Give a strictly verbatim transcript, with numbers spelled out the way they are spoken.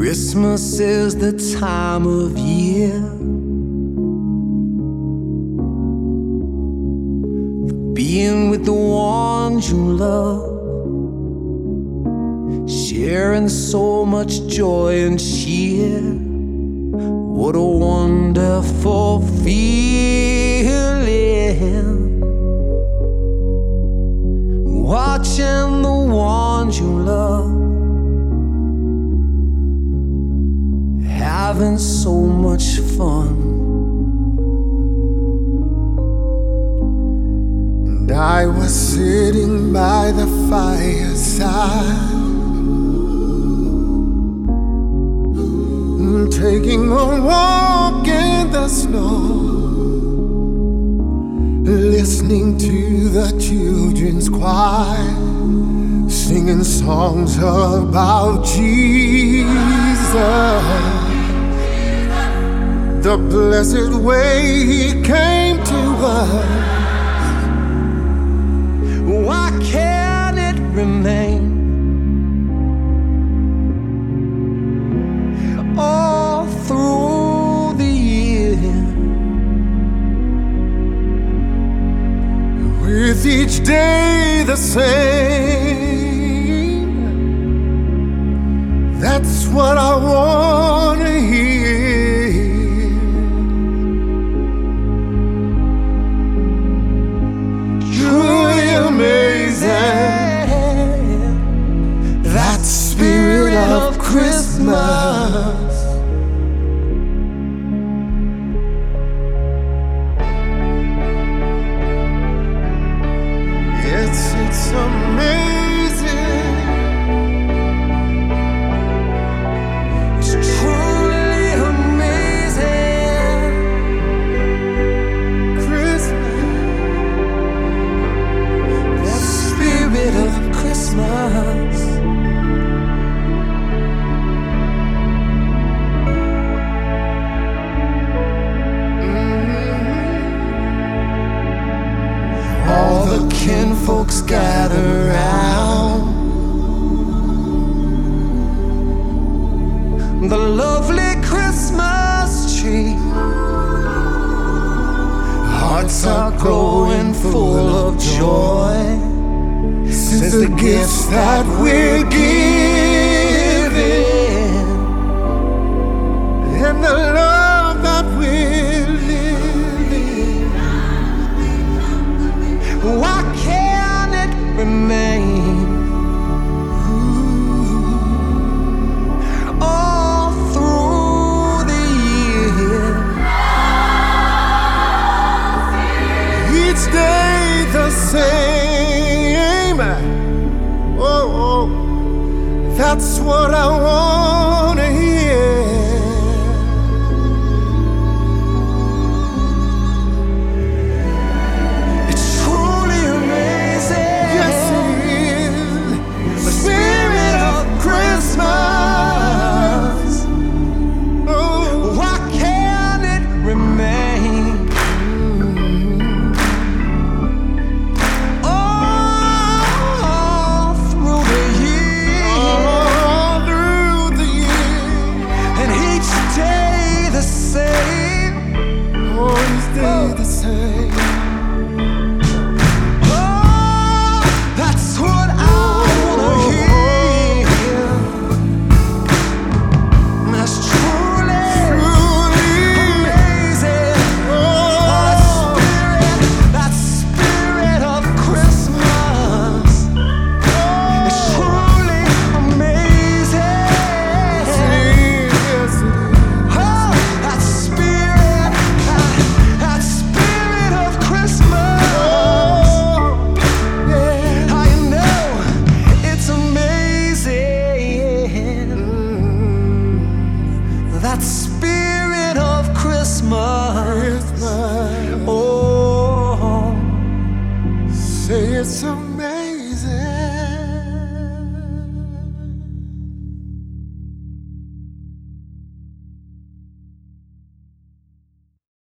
Christmas is the time of year for being with the ones you love, sharing so much joy and cheer. What a wonderful feeling, watching the ones you love having so much fun. And I was sitting by the fireside, taking a walk in the snow, listening to the children's choir, singing songs about Jesus, the blessed way He came to us. Why can't it remain all through the year, with each day the same? That's what I want to hear. Truly amazing, that spirit of Christmas. It's, it's amazing. it's truly amazing. Christmas, The spirit of Christmas. All the kinfolks gather round, the lovely Christmas tree. Hearts are growing full of joy, since the gifts that we're giving and the love that we're living. Why can't it remain all through the year, Each day the same. Oh, oh, that's what I want to hear. it's truly amazing. Yes, it is. The spirit of Christmas. Oh, Why can't it remain all through the year, all through the year. and each day the same? Always stay the same. Oh, that's what I wanna hear. That's truly amazing. Oh, that spirit, that spirit of Christmas. It's truly amazing. Oh, that spirit, that, that spirit of Christmas. I know it's amazing. That spirit of Christmas. Oh, Say it's amazing.